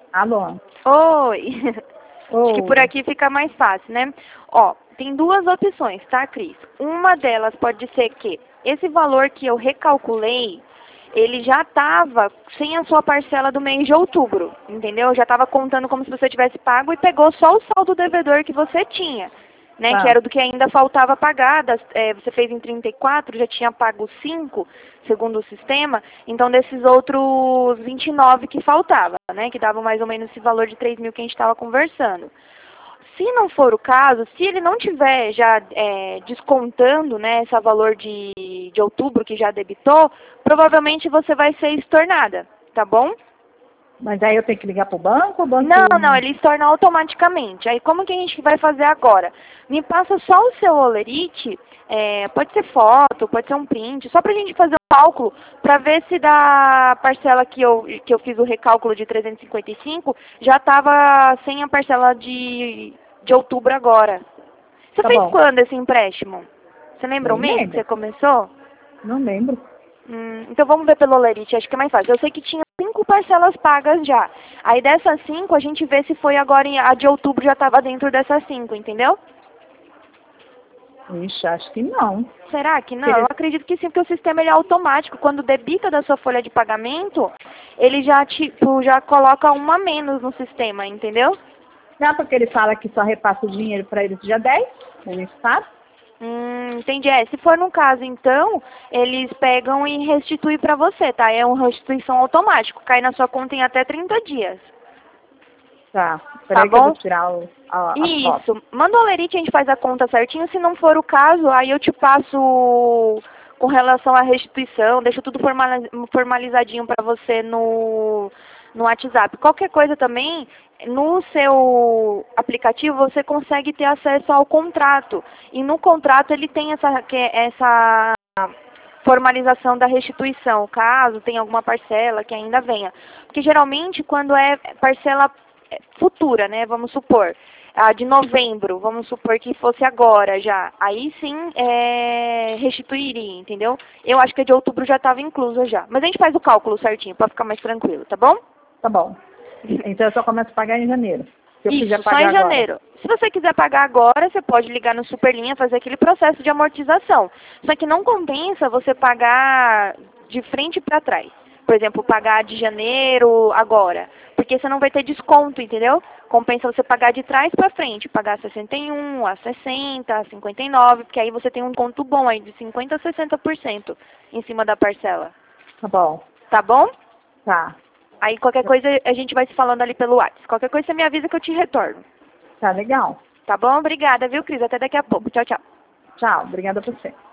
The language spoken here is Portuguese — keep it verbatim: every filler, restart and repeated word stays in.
Alô? Oi. Acho que Oi. por aqui fica mais fácil, né? Ó, tem duas opções, tá, Cris? Uma delas pode ser que esse valor que eu recalculei, ele já estava sem a sua parcela do mês de outubro, entendeu? Já estava contando como se você tivesse pago e pegou só o saldo devedor que você tinha, né? Tá. Que era do que ainda faltava pagar. Das, é, você fez em trinta e quatro, já tinha pago cinco, segundo o sistema. Então, desses outros vinte e nove que faltava, né? Que dava mais ou menos esse valor de três mil que a gente estava conversando. Se não for o caso, se ele não tiver já é, descontando, né, esse valor de, de outubro que já debitou, provavelmente você vai ser estornada, tá bom? Mas aí eu tenho que ligar pro banco? O banco... Não, não, ele estorna automaticamente. Aí como que a gente vai fazer agora? Me passa só o seu olerite, é, pode ser foto, pode ser um print, só pra gente fazer um cálculo, pra ver se da parcela que eu, que eu fiz o recálculo de trezentos e cinquenta e cinco, já estava sem a parcela de, de outubro agora. Você Tá fez bom. quando esse empréstimo? Você lembra o Nem mês que lembro. você começou? Não lembro. Hum, então vamos ver pelo olerite, acho que é mais fácil. Eu sei que tinha cinco parcelas pagas já. Aí dessas cinco, a gente vê se foi agora, em, a de outubro já estava dentro dessas cinco, entendeu? Ixi, acho que não. Será que não? Eu Ele- acredito que sim, porque o sistema ele é automático. Quando debita da sua folha de pagamento, ele já, tipo, já coloca uma a menos no sistema, entendeu? Não, porque ele fala que só repassa o dinheiro para eles dia dez, a gente sabe. Hum, entendi. É, se for no caso, então, eles pegam e restituem para você, tá? É uma restituição automática. Cai na sua conta em até trinta dias. Tá. Tá Peraí que eu vou bom? tirar o, a, a foto. Isso. Manda o olerite, a gente faz a conta certinho. Se não for o caso, aí eu te passo com relação à restituição. Deixo tudo formali- formalizadinho para você no, no WhatsApp. Qualquer coisa também, no seu aplicativo você consegue ter acesso ao contrato. E no contrato ele tem essa, que- essa formalização da restituição, caso tenha alguma parcela que ainda venha. Porque geralmente quando é parcela futura, né, vamos supor, a de novembro, vamos supor que fosse agora já, aí sim é, restituiria, entendeu? Eu acho que a de outubro já estava inclusa já. Mas a gente faz o cálculo certinho para ficar mais tranquilo, tá bom? Tá bom. Então eu só começo a pagar em janeiro. Se eu quiser Isso, só pagar em agora. janeiro. Se você quiser pagar agora, você pode ligar no Superlinha, fazer aquele processo de amortização. Só que não compensa você pagar de frente para trás. Por exemplo, pagar de janeiro agora. Porque você não vai ter desconto, entendeu? Compensa você pagar de trás para frente. Pagar sessenta e um, a sessenta, a cinquenta e nove, porque aí você tem um conto bom aí de cinquenta a sessenta por cento em cima da parcela. Tá bom. Tá bom? Tá. Aí qualquer coisa a gente vai se falando ali pelo WhatsApp. Qualquer coisa você me avisa que eu te retorno. Tá legal. Tá bom? Obrigada, viu, Cris? Até daqui a pouco. Tchau, tchau. Tchau. Obrigada por você.